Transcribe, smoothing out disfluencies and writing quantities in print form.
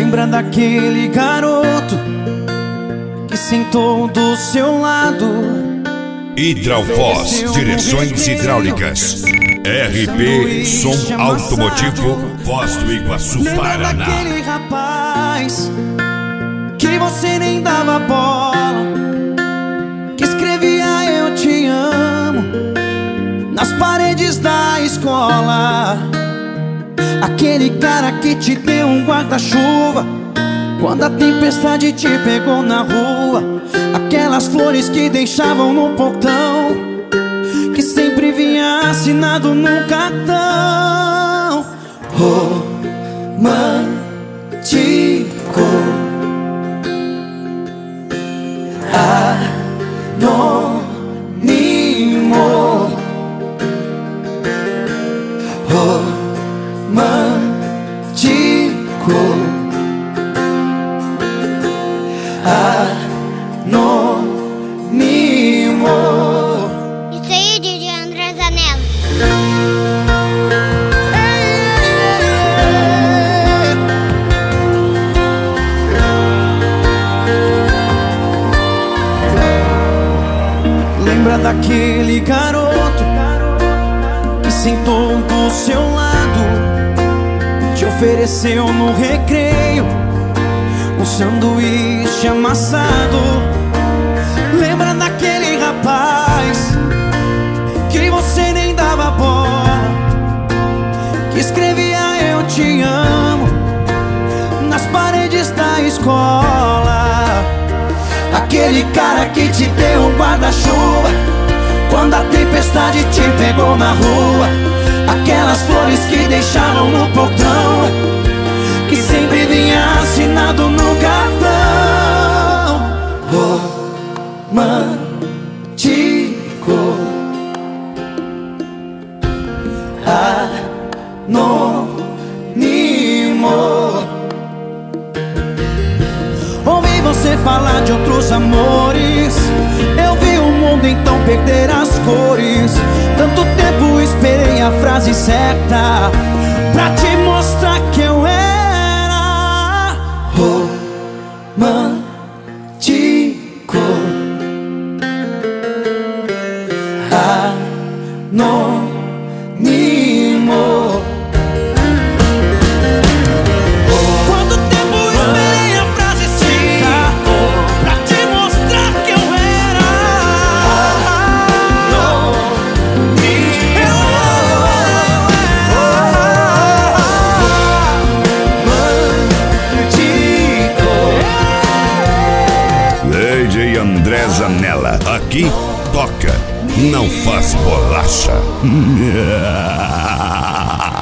Lembra daquele garoto que sentou do seu lado? Hidralfoz, direções hidráulicas. RP, som automotivo, Foz do Iguaçu, Paraná. Lembra daquele rapaz que você nem dava bola, que escrevia eu te amo nas paredes da escola? Aquele cara que te deu um guarda-chuva quando a tempestade te pegou na rua. Aquelas flores que deixavam no portão, que sempre vinha assinado num cartão. Romântico, anônimo, romântico, anônimo. Isso aí, DJ André Zanella. Lembra daquele garoto que sentou do seu lado, te ofereceu no recreio um sanduíche amassado? Lembra daquele rapaz que você nem dava bola, que escrevia eu te amo nas paredes da escola? Aquele cara que te deu um guarda-chuva quando a tempestade te pegou na rua. Aquelas flores que deixavam no portão, que sempre vinha assinado no cartão. Romântico, anônimo. Ouvi você falar de outros amores, eu vi o mundo então perder as cores. Tanto tempo esperei a frase certa pra te mostrar que eu era romântico, anônimo. Quanto tempo esperei a frase certa pra te mostrar que eu era DJ André Zanella, aqui toca, não faz bolacha.